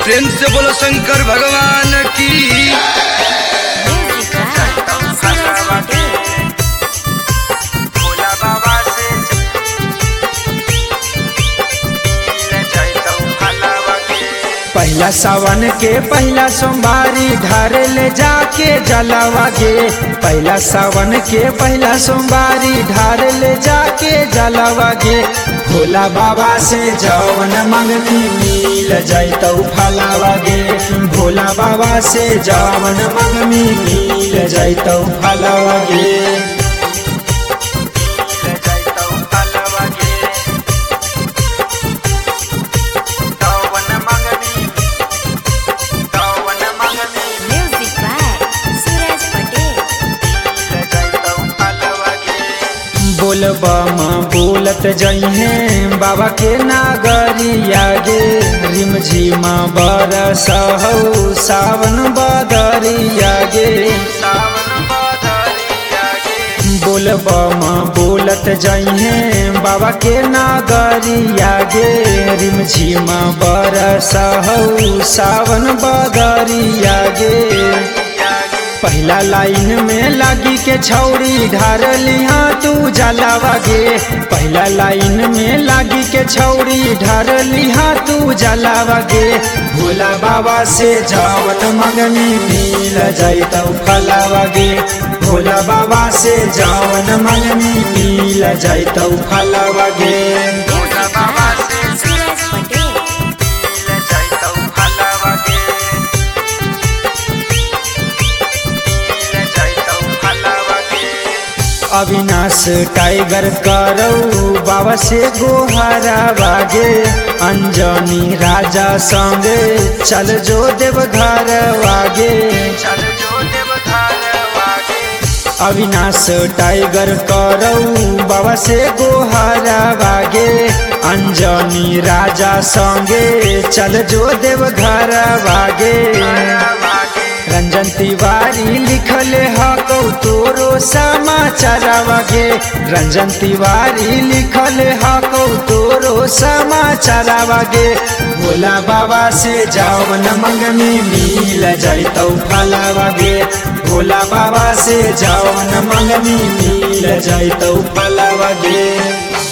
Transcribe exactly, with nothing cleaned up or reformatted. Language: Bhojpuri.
प्रेम से बोलो शंकर भगवान की। पहला सावन के पहला सोमवारी ढारे ले जाके जलावा गे। पहला सावन के पहला सोमवारी ढारे ले जाके जलावा गे। भोला बाबा से जवन मंगनी मिल जैतौ फलावा गे। भोला बाबा से जवन मंगनी मिल जैतौ फलावा गे। बोल बम बोलत जइहे बाबा के नागरिया गे। रिम झिमा बरस हौ सावन बदरिया गे। बोल बम बोलत जइहे बाबा के नागरिया गे। रिम झिमा बरस हौ सावन बदरिया गे। पहला लाइन में लागी के छौरी ढार लिहा तू जलावा गे। पहला लाइन में लागी के छौरी ढार लिहा तू जलावा गे। भोला बाबा से जवन मंगनी मिल जैतौ फलावा गे। भोला बाबा से जवन मंगनी मिल जैतौ फलावा गे। भोला बाबा से अविनाश टाइगर करौ बाबा से गोहारा बागे। अंजनी राजा संगे चल जो देवघर वागे। अविनाश टाइगर करौ बाबा से गोहारा बागे। अंजनी राजा संगे चल जो देवघर वागे। रंजन तिवारी लिखल हकौ तोरो समाचार वागे। रंजन तिवारी लिखल हकौ तोरो समाचार वागे। भोला बाबा से जवन मंगनी मिल जैतौ फलावा गे। भोला बाबा से जवन मंगनी मिल जैतौ फलावा गे।